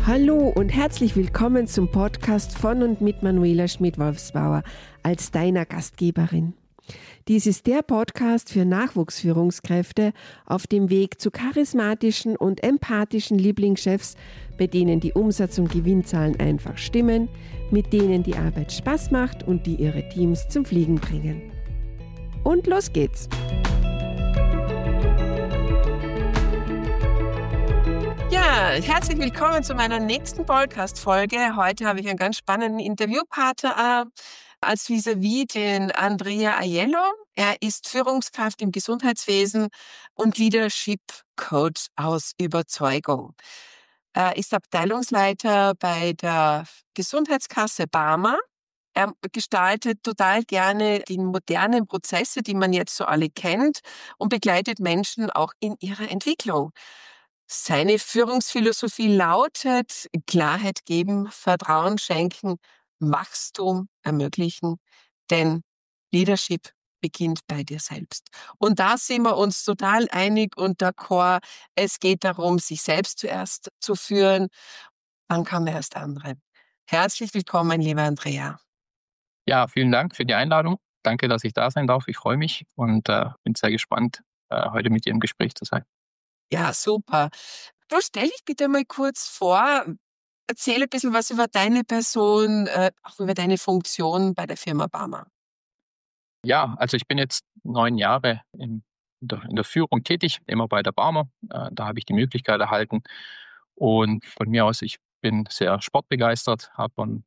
Hallo und herzlich willkommen zum Podcast von und mit Manuela Schmidt-Wolfsbauer als deiner Gastgeberin. Dies ist der Podcast für Nachwuchsführungskräfte auf dem Weg zu charismatischen und empathischen Lieblingschefs, bei denen die Umsatz- und Gewinnzahlen einfach stimmen, mit denen die Arbeit Spaß macht und die ihre Teams zum Fliegen bringen. Und los geht's! Ja, herzlich willkommen zu meiner nächsten Podcast-Folge. Heute habe ich einen ganz spannenden Interviewpartner als vis-à-vis den Andrea Aiello. Er ist Führungskraft im Gesundheitswesen und Leadership Coach aus Überzeugung. Er ist Abteilungsleiter bei der Gesundheitskasse Barmer. Er gestaltet total gerne die modernen Prozesse, die man jetzt so alle kennt, und begleitet Menschen auch in ihrer Entwicklung. Seine Führungsphilosophie lautet: Klarheit geben, Vertrauen schenken, Wachstum ermöglichen, denn Leadership beginnt bei dir selbst. Und da sind wir uns total einig und d'accord. Es geht darum, sich selbst zuerst zu führen, dann kann man erst andere. Herzlich willkommen, lieber Andrea. Ja, vielen Dank für die Einladung. Danke, dass ich da sein darf. Ich freue mich und bin sehr gespannt, heute mit dir im Gespräch zu sein. Ja, super. Du, stell dich bitte mal kurz vor, erzähl ein bisschen was über deine Person, auch über deine Funktion bei der Firma Barmer. Ja, also ich bin jetzt 9 Jahre in der Führung tätig, immer bei der Barmer. Da habe ich die Möglichkeit erhalten. Und von mir aus, ich bin sehr sportbegeistert, habe von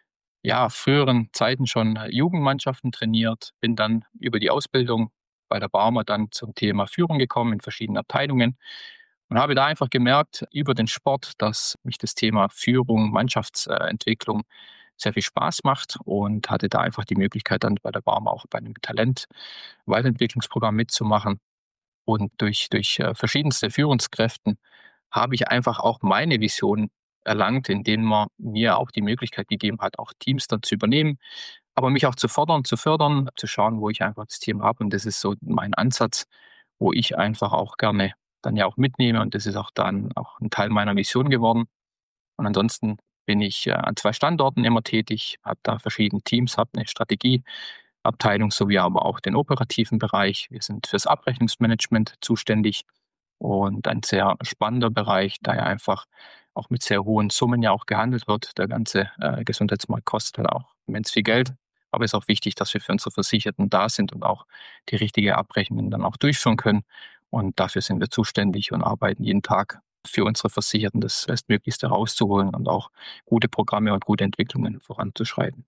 früheren Zeiten schon Jugendmannschaften trainiert, bin dann über die Ausbildung bei der Barmer dann zum Thema Führung gekommen in verschiedenen Abteilungen und habe da einfach gemerkt über den Sport, dass mich das Thema Führung, Mannschaftsentwicklung sehr viel Spaß macht und hatte da einfach die Möglichkeit, dann bei der Barmer auch bei einem Talent-Weiterentwicklungsprogramm mitzumachen. Und durch verschiedenste Führungskräften habe ich einfach auch meine Vision erlangt, indem man mir auch die Möglichkeit gegeben hat, auch Teams dann zu übernehmen, aber mich auch zu fordern, zu fördern, zu schauen, wo ich einfach das Team habe. Und das ist so mein Ansatz, wo ich einfach auch gerne dann ja auch mitnehme. Und das ist auch dann auch ein Teil meiner Vision geworden. Und ansonsten bin ich an 2 Standorten immer tätig, habe da verschiedene Teams, habe eine Strategieabteilung sowie aber auch den operativen Bereich. Wir sind fürs Abrechnungsmanagement zuständig und ein sehr spannender Bereich, da ja einfach auch mit sehr hohen Summen ja auch gehandelt wird. Der ganze Gesundheitsmarkt kostet halt auch immens viel Geld. Aber es ist auch wichtig, dass wir für unsere Versicherten da sind und auch die richtige Abrechnung dann auch durchführen können. Und dafür sind wir zuständig und arbeiten jeden Tag für unsere Versicherten das Bestmöglichste rauszuholen und auch gute Programme und gute Entwicklungen voranzuschreiten.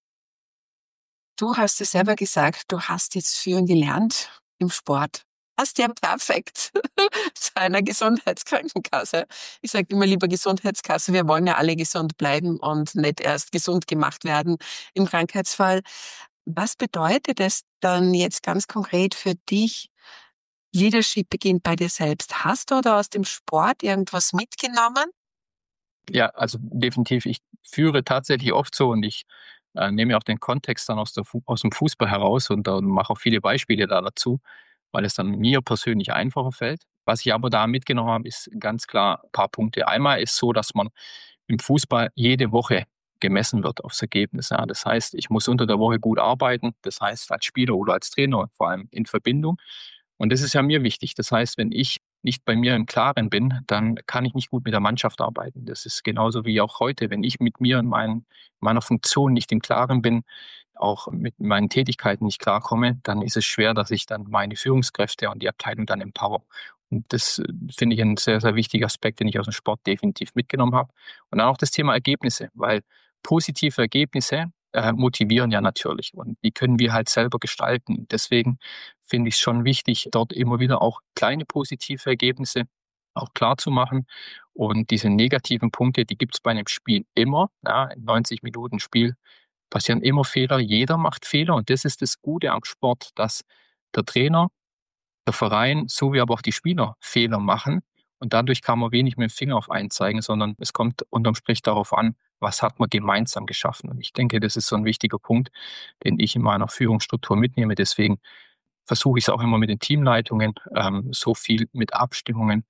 Du hast es selber gesagt, du hast jetzt führen gelernt im Sport. Passt ja perfekt zu einer Gesundheitskrankenkasse. Ich sage immer lieber Gesundheitskasse, wir wollen ja alle gesund bleiben und nicht erst gesund gemacht werden im Krankheitsfall. Was bedeutet es dann jetzt ganz konkret für dich? Leadership beginnt bei dir selbst. Hast du da aus dem Sport irgendwas mitgenommen? Ja, also definitiv. Ich führe tatsächlich oft so und ich nehme auch den Kontext dann aus dem Fußball heraus und mache auch viele Beispiele da dazu, weil es dann mir persönlich einfacher fällt. Was ich aber da mitgenommen habe, ist ganz klar ein paar Punkte. Einmal ist so, dass man im Fußball jede Woche gemessen wird aufs Ergebnis. Ja. Das heißt, ich muss unter der Woche gut arbeiten. Das heißt, als Spieler oder als Trainer, vor allem in Verbindung. Und das ist ja mir wichtig. Das heißt, wenn ich nicht bei mir im Klaren bin, dann kann ich nicht gut mit der Mannschaft arbeiten. Das ist genauso wie auch heute. Wenn ich mit mir in meiner Funktion nicht im Klaren bin, auch mit meinen Tätigkeiten nicht klarkomme, dann ist es schwer, dass ich dann meine Führungskräfte und die Abteilung dann empower. Und das finde ich ein sehr, sehr wichtiger Aspekt, den ich aus dem Sport definitiv mitgenommen habe. Und dann auch das Thema Ergebnisse, weil positive Ergebnisse motivieren ja natürlich und die können wir halt selber gestalten. Deswegen finde ich es schon wichtig, dort immer wieder auch kleine positive Ergebnisse auch klar zu machen. Und diese negativen Punkte, die gibt es bei einem Spiel immer. Ja, in 90 Minuten Spiel passieren immer Fehler. Jeder macht Fehler. Und das ist das Gute am Sport, dass der Trainer, der Verein sowie aber auch die Spieler Fehler machen. Und dadurch kann man wenig mit dem Finger auf einen zeigen, sondern es kommt unterm Strich darauf an, was hat man gemeinsam geschaffen. Und ich denke, das ist so ein wichtiger Punkt, den ich in meiner Führungsstruktur mitnehme. Deswegen versuche ich es auch immer mit den Teamleitungen, so viel mit Abstimmungen,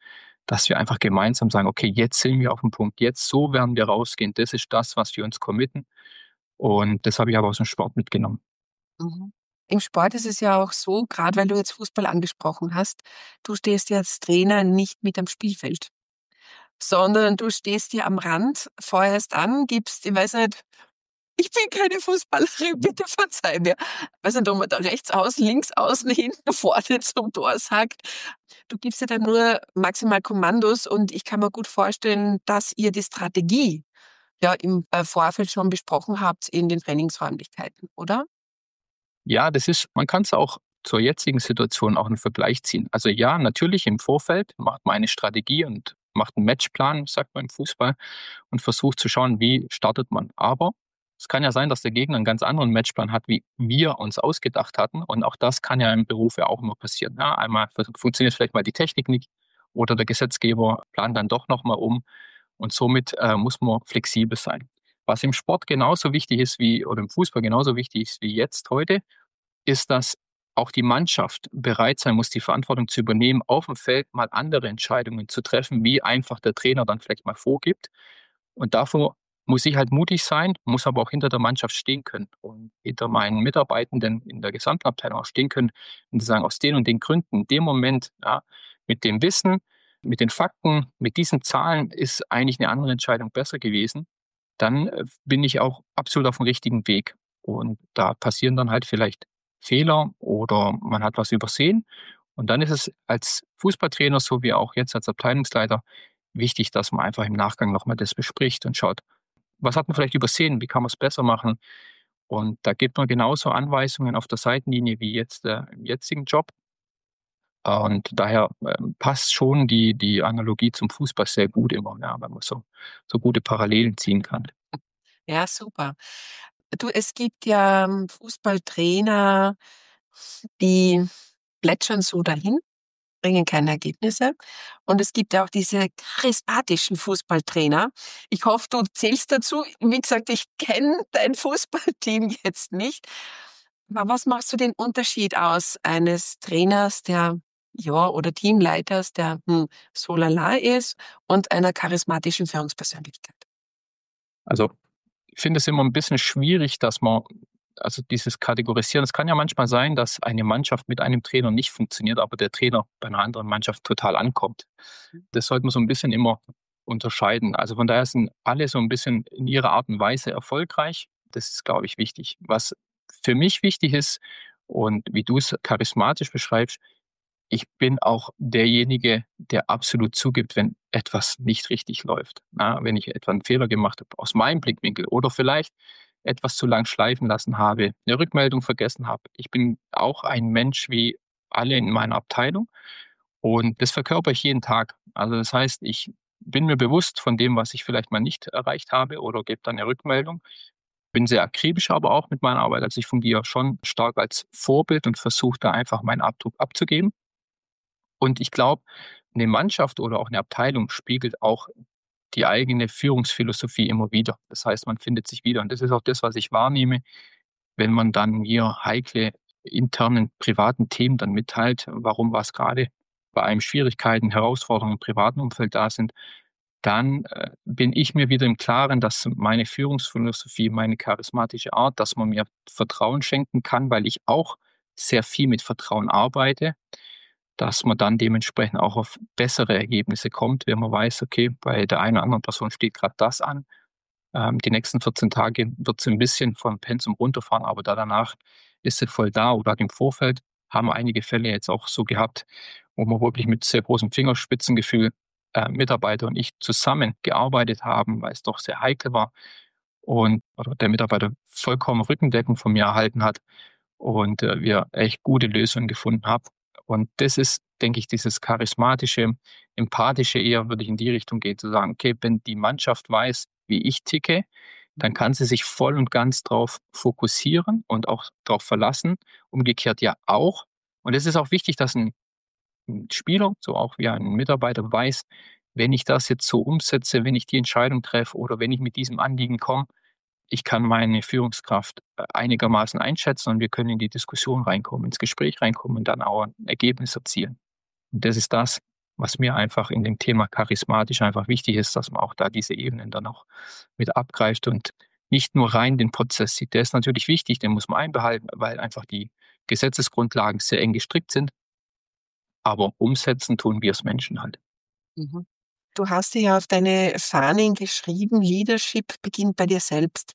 dass wir einfach gemeinsam sagen, okay, jetzt sind wir auf dem Punkt, jetzt so werden wir rausgehen, das ist das, was wir uns committen. Und das habe ich aber aus dem Sport mitgenommen. Mhm. Im Sport ist es ja auch so, gerade weil du jetzt Fußball angesprochen hast, du stehst ja als Trainer nicht mit am Spielfeld, sondern du stehst ja am Rand, feuerst an, gibst, ich weiß nicht, ich bin keine Fußballerin, bitte verzeih mir. Weiß nicht, ob man da rechts außen, links außen, hinten, vorne zum Tor sagt. Du gibst ja dann nur maximal Kommandos und ich kann mir gut vorstellen, dass ihr die Strategie ja im Vorfeld schon besprochen habt in den Trainingsräumlichkeiten, oder? Ja, man kann es auch zur jetzigen Situation auch 'n Vergleich ziehen. Also ja, natürlich im Vorfeld macht man eine Strategie und macht 'n Matchplan, sagt man im Fußball, und versucht zu schauen, wie startet man. Aber es kann ja sein, dass der Gegner 'n ganz anderen Matchplan hat, wie wir uns ausgedacht hatten, und auch das kann ja im Beruf ja auch immer passieren, ja. Einmal funktioniert vielleicht mal die Technik nicht oder der Gesetzgeber plant dann doch noch mal um, und somit, muss man flexibel sein. Was im Sport genauso wichtig ist wie oder im Fußball genauso wichtig ist wie jetzt heute, ist, dass auch die Mannschaft bereit sein muss, die Verantwortung zu übernehmen, auf dem Feld mal andere Entscheidungen zu treffen, wie einfach der Trainer dann vielleicht mal vorgibt. Und davor muss ich halt mutig sein, muss aber auch hinter der Mannschaft stehen können und hinter meinen Mitarbeitenden in der gesamten Abteilung auch stehen können und sagen, aus den und den Gründen, in dem Moment, ja, mit dem Wissen, mit den Fakten, mit diesen Zahlen ist eigentlich eine andere Entscheidung besser gewesen. Dann bin ich auch absolut auf dem richtigen Weg. Und da passieren dann halt vielleicht Fehler oder man hat was übersehen. Und dann ist es als Fußballtrainer, so wie auch jetzt als Abteilungsleiter, wichtig, dass man einfach im Nachgang noch mal das bespricht und schaut, was hat man vielleicht übersehen, wie kann man es besser machen? Und da gibt man genauso Anweisungen auf der Seitenlinie wie jetzt, im jetzigen Job. Und daher, passt schon die Analogie zum Fußball sehr gut immer, ja, weil man so gute Parallelen ziehen kann. Ja, super. Du, es gibt ja Fußballtrainer, die plätschern so dahin, bringen keine Ergebnisse. Und es gibt ja auch diese charismatischen Fußballtrainer. Ich hoffe, du zählst dazu. Wie gesagt, ich kenne dein Fußballteam jetzt nicht. Aber was machst du den Unterschied aus eines Trainers, der ja, oder Teamleiters, der so lala ist, und einer charismatischen Führungspersönlichkeit? Also, ich finde es immer ein bisschen schwierig, dass man also, dieses Kategorisieren, es kann ja manchmal sein, dass eine Mannschaft mit einem Trainer nicht funktioniert, aber der Trainer bei einer anderen Mannschaft total ankommt. Das sollte man so ein bisschen immer unterscheiden. Also, von daher sind alle so ein bisschen in ihrer Art und Weise erfolgreich. Das ist, glaube ich, wichtig. Was für mich wichtig ist und wie du es charismatisch beschreibst, ich bin auch derjenige, der absolut zugibt, wenn etwas nicht richtig läuft. Na, wenn ich etwa einen Fehler gemacht habe aus meinem Blickwinkel oder vielleicht etwas zu lang schleifen lassen habe, eine Rückmeldung vergessen habe. Ich bin auch ein Mensch wie alle in meiner Abteilung und das verkörper ich jeden Tag. Also, das heißt, ich bin mir bewusst von dem, was ich vielleicht mal nicht erreicht habe oder gebe dann 'ne Rückmeldung. Bin sehr akribisch aber auch mit meiner Arbeit. Also, ich fungiere schon stark als Vorbild und versuche da einfach meinen Abdruck abzugeben. Und ich glaube, eine Mannschaft oder auch eine Abteilung spiegelt auch die eigene Führungsphilosophie immer wieder. Das heißt, man findet sich wieder. Und das ist auch das, was ich wahrnehme, wenn man dann mir heikle internen privaten Themen dann mitteilt, warum was gerade bei einem Schwierigkeiten, Herausforderungen im privaten Umfeld da sind, dann, bin ich mir wieder im Klaren, dass meine Führungsphilosophie, meine charismatische Art, dass man mir Vertrauen schenken kann, weil ich auch sehr viel mit Vertrauen arbeite, dass man dann dementsprechend auch auf bessere Ergebnisse kommt, wenn man weiß, okay, bei der einen oder anderen Person steht gerade das an. Die nächsten 14 Tage wird sie ein bisschen vom Pensum runterfahren, aber danach ist sie voll da. Oder im Vorfeld haben einige Fälle jetzt auch so gehabt, wo wir wirklich mit sehr großem Fingerspitzengefühl, Mitarbeiter und ich zusammen gearbeitet haben, weil es doch sehr heikel war und oder der Mitarbeiter vollkommen Rückendeckung von mir erhalten hat und, wir echt gute Lösungen gefunden haben. Und das ist, denke ich, dieses charismatische, empathische eher würde ich in die Richtung gehen, zu sagen: „Okay, wenn die Mannschaft weiß, wie ich ticke, dann kann sie sich voll und ganz drauf fokussieren und auch drauf verlassen. Umgekehrt ja auch. Und es ist auch wichtig, dass ein 'n Spieler, so auch wie ein Mitarbeiter weiß, wenn ich das jetzt so umsetze, wenn ich die Entscheidung treffe oder wenn ich mit diesem Anliegen komme, ich kann meine Führungskraft, einigermaßen einschätzen und wir können in die Diskussion reinkommen, ins Gespräch reinkommen und dann auch 'n Ergebnis erzielen. Und das ist das, was mir einfach in dem Thema charismatisch einfach wichtig ist, dass man auch da diese Ebenen dann auch mit abgreift und nicht nur rein den Prozess sieht. Der ist natürlich wichtig, den muss man einbehalten, weil einfach die Gesetzesgrundlagen sehr eng gestrickt sind, aber umsetzen tun wir als Menschen halt. Mhm. Du hast dir ja auf deine Fahnen geschrieben, Leadership beginnt bei dir selbst.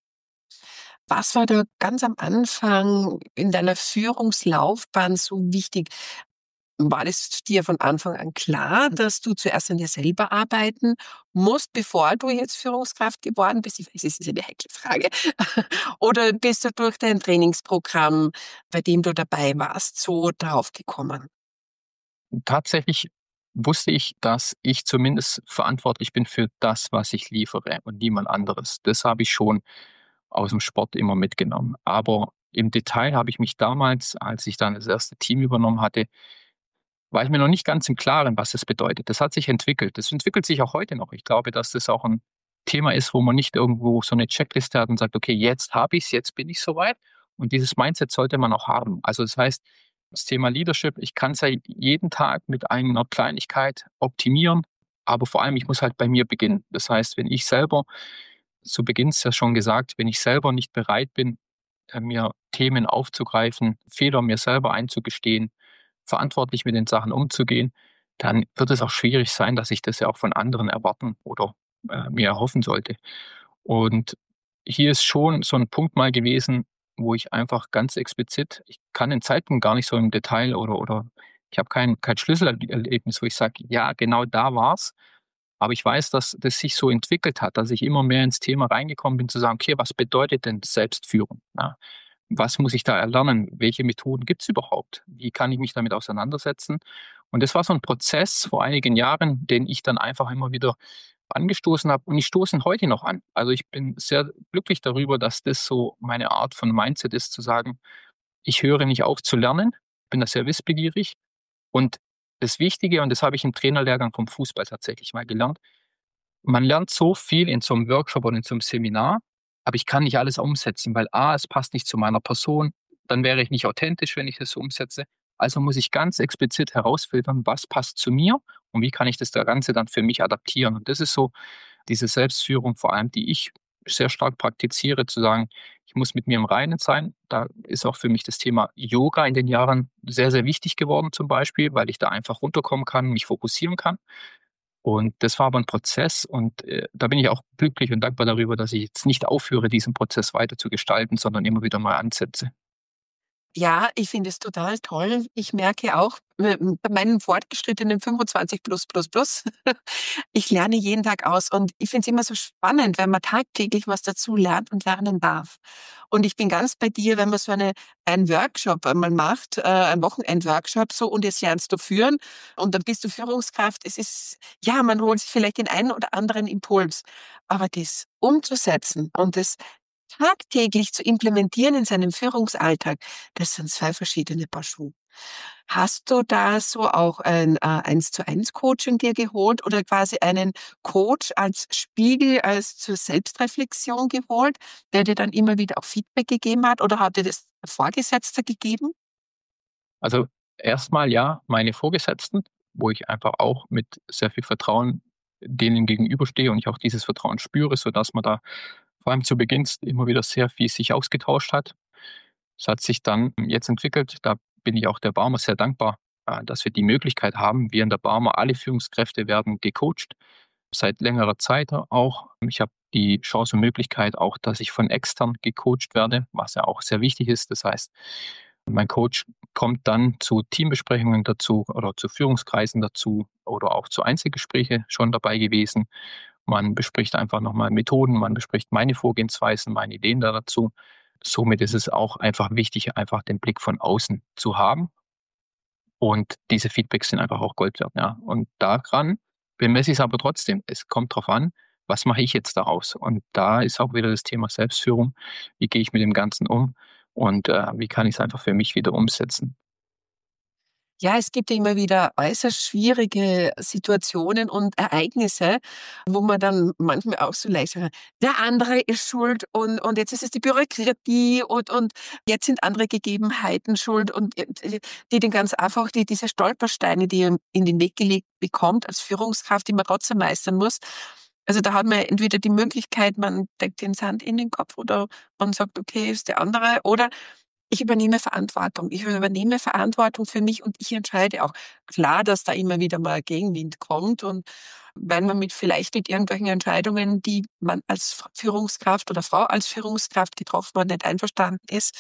Was war da ganz am Anfang in deiner Führungslaufbahn so wichtig? War das dir von Anfang an klar, dass du zuerst an dir selber arbeiten musst, bevor du jetzt Führungskraft geworden bist? Ich weiß, es ist eine heikle Frage. Oder bist du durch dein Trainingsprogramm, bei dem du dabei warst, so draufgekommen? Tatsächlich wusste ich, dass ich zumindest verantwortlich bin für das, was ich liefere und niemand anderes. Das habe ich schon aus dem Sport immer mitgenommen. Aber im Detail habe ich mich damals, als ich dann das erste Team übernommen hatte, war ich mir noch nicht ganz im Klaren, was das bedeutet. Das hat sich entwickelt. Das entwickelt sich auch heute noch. Ich glaube, dass das auch ein Thema ist, wo man nicht irgendwo so eine Checkliste hat und sagt: „Okay, jetzt habe ich's, jetzt bin ich soweit. Und dieses Mindset sollte man auch haben. Also, das heißt, das Thema Leadership, ich kann's ja jeden Tag mit einer Kleinigkeit optimieren, aber vor allem, ich muss halt bei mir beginnen. Das heißt, wenn ich selber zu Beginns ja schon gesagt, wenn ich selber nicht bereit bin, mir Themen aufzugreifen, Fehler mir selber einzugestehen, verantwortlich mit den Sachen umzugehen, dann wird es auch schwierig sein, dass ich das ja auch von anderen erwarten oder mir erhoffen sollte. Und hier ist schon so ein Punkt mal gewesen, wo ich einfach ganz explizit, ich kann den Zeitpunkt gar nicht so im Detail oder ich habe kein Schlüsselerlebnis, wo ich sage: „Ja, genau da war's." Aber ich weiß, dass das sich so entwickelt hat, dass ich immer mehr ins Thema reingekommen bin, zu sagen: „Okay, was bedeutet denn Selbstführung, ja? Was muss ich da erlernen? Welche Methoden gibt's überhaupt? Wie kann ich mich damit auseinandersetzen?" Und das war so ein Prozess vor einigen Jahren, den ich dann einfach immer wieder angestoßen habe und ich stoße ihn heute noch an. Also, ich bin sehr glücklich darüber, dass das so meine Art von Mindset ist, zu sagen: „Ich höre nicht auf zu lernen, bin da sehr wissbegierig." Und das Wichtige, und das habe ich im Trainerlehrgang vom Fußball tatsächlich mal gelernt, man lernt so viel in so einem Workshop oder in so einem Seminar, aber ich kann nicht alles umsetzen, weil A, es passt nicht zu meiner Person, dann wäre ich nicht authentisch, wenn ich das so umsetze. Also muss ich ganz explizit herausfiltern, was passt zu mir und wie kann ich das Ganze dann für mich adaptieren. Und das ist so diese Selbstführung vor allem, die ich sehr stark praktiziere, zu sagen, ich muss mit mir im Reinen sein. Da ist auch für mich das Thema Yoga in den Jahren sehr, sehr wichtig geworden zum Beispiel, weil ich da einfach runterkommen kann, mich fokussieren kann. Und das war aber ein Prozess und, da bin ich auch glücklich und dankbar darüber, dass ich jetzt nicht aufhöre, diesen Prozess weiter zu gestalten, sondern immer wieder neu ansetze. Ja, ich finde es total toll. Ich merke auch, bei meinen fortgeschrittenen 25 plus plus plus, ich lerne jeden Tag aus und ich finde es immer so spannend, wenn man tagtäglich was dazu lernt und lernen darf. Und ich bin ganz bei dir, wenn man so einen Workshop einmal macht, einen Wochenend-Workshop, so und jetzt lernst du führen und dann bist du Führungskraft. Es ist ja, man holt sich vielleicht den einen oder anderen Impuls, aber das umzusetzen und das tagtäglich zu implementieren in seinem Führungsalltag, das sind 2 verschiedene Paar Schuhe. Hast du da so auch ein, 1:1 Coaching dir geholt oder quasi einen Coach als Spiegel, als zur Selbstreflexion geholt, der dir dann immer wieder auch Feedback gegeben hat oder hat dir das 'n Vorgesetzter gegeben? Also, erstmal ja, meine Vorgesetzten, wo ich einfach auch mit sehr viel Vertrauen denen gegenüberstehe und ich auch dieses Vertrauen spüre, sodass man da vor allem zu Beginn immer wieder sehr viel sich ausgetauscht hat. Es hat sich dann jetzt entwickelt, da bin ich auch der Barmer sehr dankbar, dass wir die Möglichkeit haben. Wir in der Barmer, alle Führungskräfte werden gecoacht, seit längerer Zeit auch. Ich habe die Chance und Möglichkeit auch, dass ich von extern gecoacht werde, was ja auch sehr wichtig ist. Das heißt, mein Coach kommt dann zu Teambesprechungen dazu oder zu Führungskreisen dazu oder auch zu Einzelgespräche schon dabei gewesen. Man bespricht einfach nochmal Methoden, man bespricht meine Vorgehensweisen, meine Ideen da dazu. Somit ist es auch einfach wichtig, einfach den Blick von außen zu haben. Und diese Feedbacks sind einfach auch Gold wert, ja. Und daran bemesse ich es aber trotzdem. Es kommt drauf an, was mache ich jetzt daraus? Und da ist auch wieder das Thema Selbstführung. Wie gehe ich mit dem Ganzen um? Und wie kann ich es einfach für mich wieder umsetzen? Ja, es gibt ja immer wieder äußerst schwierige Situationen und Ereignisse, wo man dann manchmal auch so leicht sagt: „Der andere ist schuld und jetzt ist es die Bürokratie und jetzt sind andere Gegebenheiten schuld“ und, die den ganz einfach diese Stolpersteine, die ihr in den Weg gelegt bekommt als Führungskraft, die man trotzdem meistern muss. Also, da hat man entweder die Möglichkeit, man steckt den Sand in den Kopf oder man sagt: „Okay, ist der andere“, oder ich übernehme Verantwortung. Ich übernehme Verantwortung für mich und ich entscheide auch. Klar, dass da immer wieder mal Gegenwind kommt und wenn man vielleicht mit irgendwelchen Entscheidungen, die man als Führungskraft oder Frau als Führungskraft getroffen hat, nicht einverstanden ist.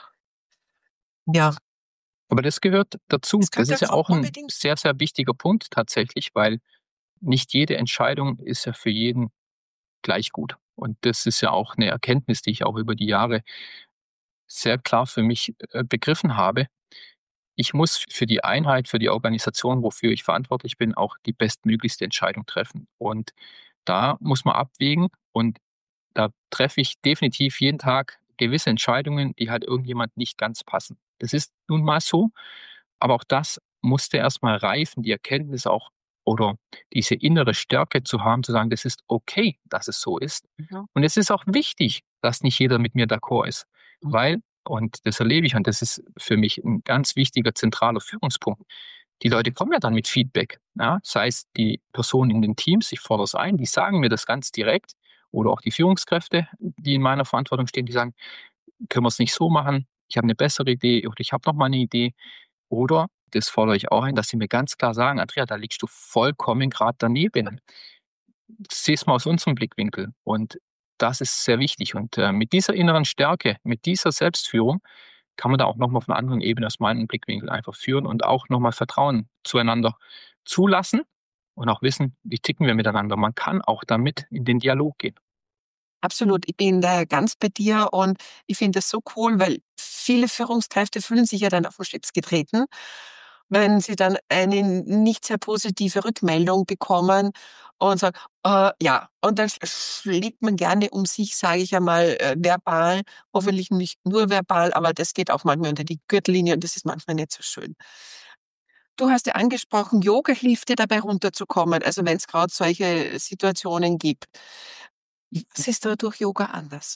Ja, Aber das gehört dazu. es Das gehört ist ja dazu, auch ein unbedingt. sehr, sehr wichtiger Punkt tatsächlich, weil nicht jede Entscheidung ist ja für jeden gleich gut. Und das ist ja auch eine Erkenntnis, die ich auch über die Jahre sehr klar für mich, begriffen habe. Ich muss für die Einheit, für die Organisation, wofür ich verantwortlich bin, auch die bestmöglichste Entscheidung treffen. Und da muss man abwägen und da treffe ich definitiv jeden Tag gewisse Entscheidungen, die halt irgendjemand nicht ganz passen. Das ist nun mal so, aber auch das musste erst mal reifen, die Erkenntnis auch oder diese innere Stärke zu haben, zu sagen: „Das ist okay, dass es so ist.“ Mhm, Und es ist auch wichtig, dass nicht jeder mit mir d'accord ist, mhm, weil und das erlebe ich und das ist für mich ein ganz wichtiger, zentraler Führungspunkt. Die Leute kommen ja dann mit Feedback, ja, sei es die Personen in den Teams, ich fordere es ein, die sagen mir das ganz direkt oder auch die Führungskräfte, die in meiner Verantwortung stehen, die sagen: „Können wir es nicht so machen? Ich habe eine bessere Idee oder ich habe noch mal 'ne Idee.“ Oder, das fordere ich auch ein, dass sie mir ganz klar sagen: „Andrea, da liegst du vollkommen grad daneben. Seh's mal aus unserem Blickwinkel.“ Und das ist sehr wichtig. Und, mit dieser inneren Stärke, mit dieser Selbstführung kann man da auch noch mal von 'ner anderen Ebene aus meinem Blickwinkel einfach führen und auch noch mal Vertrauen zueinander zulassen und auch wissen, wie ticken wir miteinander. Man kann auch damit in den Dialog gehen. absolut. Ich bin da ganz bei dir und ich finde das so cool, weil viele Führungskräfte fühlen sich ja dann auf den Schlips getreten, wenn sie dann eine nicht sehr positive Rückmeldung bekommen und sagen: ja.“ Und dann schlägt man gerne um sich, sage ich einmal, verbal, hoffentlich nicht nur verbal, aber das geht auch manchmal unter die Gürtellinie und das ist manchmal nicht so schön. Du hast ja angesprochen, Yoga hilft dir dabei runterzukommen, also wenn es gerade solche Situationen gibt. Was ist da durch Yoga anders?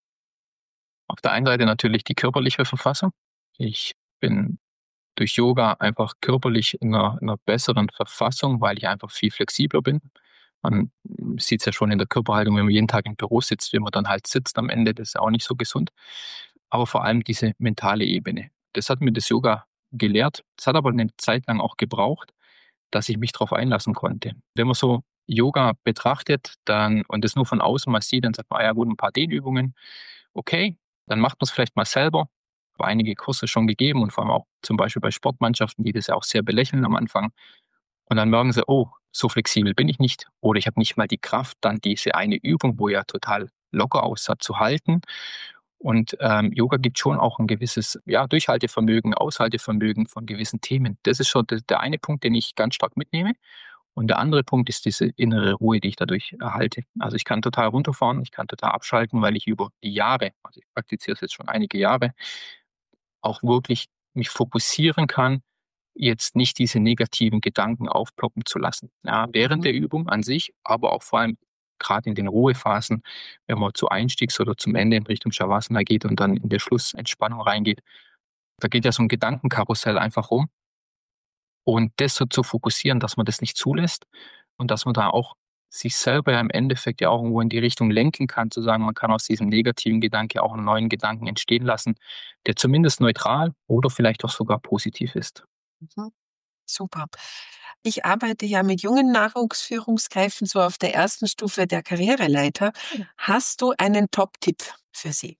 Auf der einen Seite natürlich die körperliche Verfassung. Ich bin durch Yoga einfach körperlich in 'ner besseren Verfassung, weil ich einfach viel flexibler bin. Man sieht's ja schon in der Körperhaltung, wenn man jeden Tag im Büro sitzt, wie man dann halt sitzt am Ende, das ist ja auch nicht so gesund. Aber vor allem diese mentale Ebene. Das hat mir das Yoga gelehrt. Es hat aber eine Zeit lang auch gebraucht, dass ich mich darauf einlassen konnte. Wenn man so Yoga betrachtet, dann und das nur von außen mal sieht, dann sagt man: „Ah ja gut, ein paar Dehnübungen.“ Okay, dann macht man es vielleicht mal selber. Habe einige Kurse schon gegeben und vor allem auch zum Beispiel bei Sportmannschaften, die das ja auch sehr belächeln am Anfang. Und dann merken sie: „Oh, so flexibel bin ich nicht.“ Oder ich habe nicht mal die Kraft, dann diese eine Übung, wo ja total locker aussah, zu halten. Und, Yoga gibt schon auch ein gewisses, ja, Durchhaltevermögen, Aushaltevermögen von gewissen Themen. Das ist schon der eine Punkt, den ich ganz stark mitnehme. Und der andere Punkt ist diese innere Ruhe, die ich dadurch erhalte. Also, ich kann total runterfahren, ich kann total abschalten, weil ich über die Jahre, also, ich praktiziere es jetzt schon einige Jahre, auch wirklich mich fokussieren kann, jetzt nicht diese negativen Gedanken aufploppen zu lassen. Ja, während Mhm. der Übung an sich, aber auch vor allem gerade in den Ruhephasen, wenn man zu Einstiegs oder zum Ende in Richtung Shavasana geht und dann in der Schlussentspannung reingeht. Da geht ja so ein Gedankenkarussell einfach rum. Und das so zu fokussieren, dass man das nicht zulässt und dass man da auch sich selber ja im Endeffekt ja auch irgendwo in die Richtung lenken kann, zu sagen, man kann aus diesem negativen Gedanke auch einen neuen Gedanken entstehen lassen, der zumindest neutral oder vielleicht auch sogar positiv ist. Mhm. Super. Ich arbeite ja mit jungen Nachwuchsführungskräften so auf der ersten Stufe der Karriereleiter. Hast du einen Top-Tipp für sie?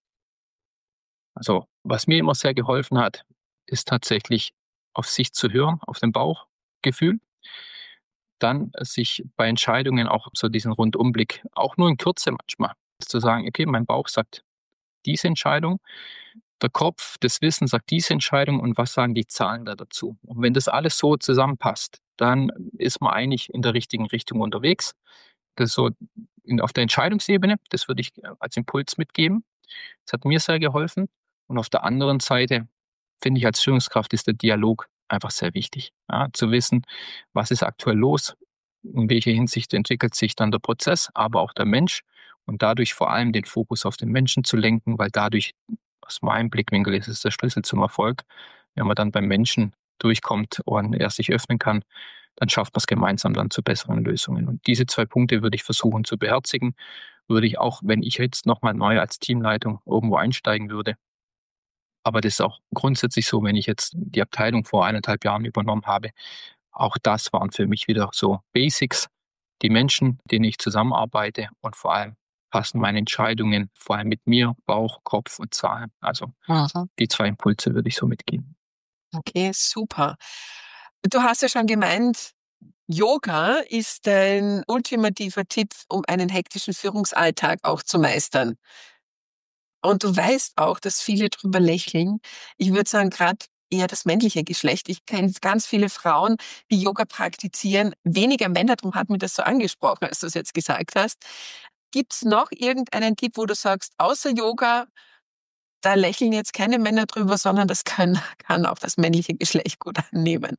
Also, was mir immer sehr geholfen hat, ist tatsächlich auf sich zu hören, auf den Bauchgefühl. Dann sich bei Entscheidungen auch so diesen Rundumblick, auch nur in Kürze manchmal, zu sagen: „Okay, mein Bauch sagt diese Entscheidung, der Kopf, das Wissen sagt diese Entscheidung und was sagen die Zahlen da dazu?“ Und wenn das alles so zusammenpasst, dann ist man eigentlich in der richtigen Richtung unterwegs. Das ist so auf der Entscheidungsebene, das würde ich als Impuls mitgeben. Das hat mir sehr geholfen. Und auf der anderen Seite finde ich, als Führungskraft ist der Dialog einfach sehr wichtig, ja, zu wissen, was ist aktuell los, in welcher Hinsicht entwickelt sich dann der Prozess, aber auch der Mensch und dadurch vor allem den Fokus auf den Menschen zu lenken, weil dadurch, aus meinem Blickwinkel, ist es der Schlüssel zum Erfolg. Wenn man dann beim Menschen durchkommt und er sich öffnen kann, dann schafft man es gemeinsam dann zu besseren Lösungen. Und diese 2 Punkte würde ich versuchen zu beherzigen. Würde ich auch, wenn ich jetzt nochmal neu als Teamleitung irgendwo einsteigen würde. Aber das ist auch grundsätzlich so, wenn ich jetzt die Abteilung vor 1,5 Jahren übernommen habe. Auch das waren für mich wieder so Basics. Die Menschen, mit denen ich zusammenarbeite und vor allem passen meine Entscheidungen vor allem mit mir, Bauch, Kopf und Zahlen. Also Mhm. die 2 Impulse würde ich so mitgeben. Okay, super. Du hast ja schon gemeint, Yoga ist dein ultimativer Tipp, um einen hektischen Führungsalltag auch zu meistern. Und du weißt auch, dass viele drüber lächeln. Ich würde sagen, gerade eher das männliche Geschlecht. Ich kenne ganz viele Frauen, die Yoga praktizieren. Weniger Männer, darum hat mir das so angesprochen, als du es jetzt gesagt hast. Gibt es noch irgendeinen Tipp, wo du sagst, außer Yoga, da lächeln jetzt keine Männer drüber, sondern das kann auch das männliche Geschlecht gut annehmen?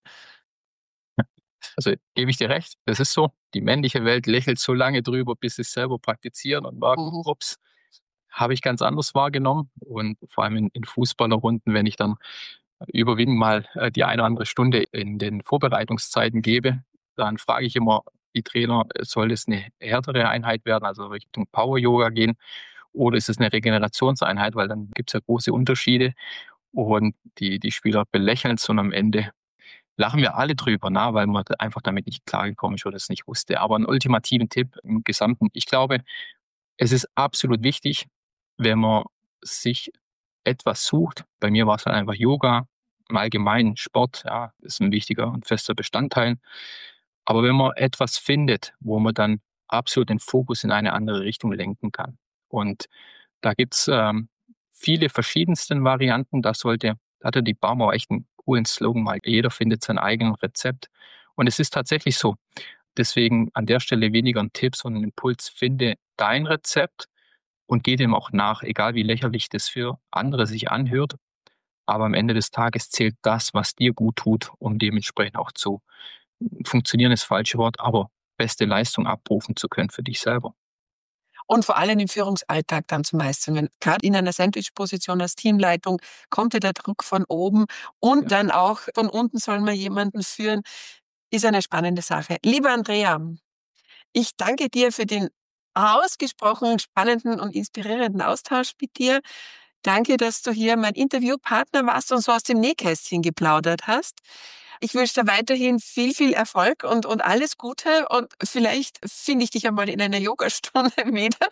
Also gebe ich dir recht, das ist so. Die männliche Welt lächelt so lange drüber, bis sie es selber praktizieren und merken, Mhm. ups, habe ich ganz anders wahrgenommen. Und vor allem in Fußballerrunden, wenn ich dann überwiegend mal die eine oder andere Stunde in den Vorbereitungszeiten gebe, dann frage ich immer die Trainer, soll es eine härtere Einheit werden, also Richtung Power-Yoga gehen, oder ist es eine Regenerationseinheit, weil dann gibt es ja große Unterschiede und die Spieler belächeln es und am Ende lachen wir alle drüber, ne, weil man einfach damit nicht klargekommen ist oder es nicht wusste. Aber einen ultimativen Tipp im Gesamten, ich glaube, es ist absolut wichtig, wenn man sich etwas sucht. Bei mir war es halt einfach Yoga, im Allgemeinen Sport, ja, ist ein wichtiger und fester Bestandteil. Aber wenn man etwas findet, wo man dann absolut den Fokus in eine andere Richtung lenken kann. Und da gibt's viele verschiedensten Varianten. Da hatte die Barmer echt einen coolen Slogan mal. Jeder findet sein eigenes Rezept. Und es ist tatsächlich so. Deswegen an der Stelle weniger ein Tipp, sondern ein Impuls. Finde dein Rezept und geh dem auch nach, egal wie lächerlich das für andere sich anhört. Aber am Ende des Tages zählt das, was dir gut tut, um dementsprechend auch zu funktionieren, ist das falsche Wort, aber beste Leistung abrufen zu können für dich selber. Und vor allem im Führungsalltag dann zu meistern. Wenn grad in einer Sandwich-Position als Teamleitung kommt ja der Druck von oben und Ja. dann auch von unten soll man jemanden führen, ist eine spannende Sache. Liebe Andrea, ich danke dir für den ausgesprochen spannenden und inspirierenden Austausch mit dir. Danke, dass du hier mein Interviewpartner warst und so aus dem Nähkästchen geplaudert hast. Ich wünsche dir weiterhin viel, viel Erfolg und alles Gute und vielleicht finde ich dich einmal in einer Yogastunde wieder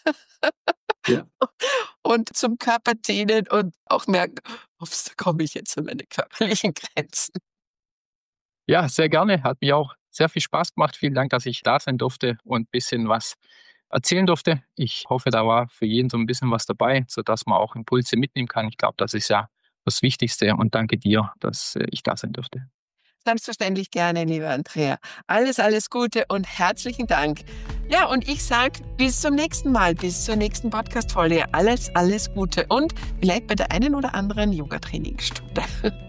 Ja. und zum Körper dehnen und auch merken: „Ups, da komme ich jetzt an meine körperlichen Grenzen.“ Ja, sehr gerne. Hat mir auch sehr viel Spaß gemacht. Vielen Dank, dass ich da sein durfte und ein bisschen was erzählen durfte. Ich hoffe, da war für jeden so ein bisschen was dabei, sodass man auch Impulse mitnehmen kann. Ich glaube, das ist ja das Wichtigste und danke dir, dass ich da sein durfte. Selbstverständlich gerne, liebe Andrea. Alles, alles Gute und herzlichen Dank. Ja, und ich sage bis zum nächsten Mal, bis zur nächsten Podcast-Folge. Alles, alles Gute und vielleicht bei der einen oder anderen Yoga-Trainingsstunde.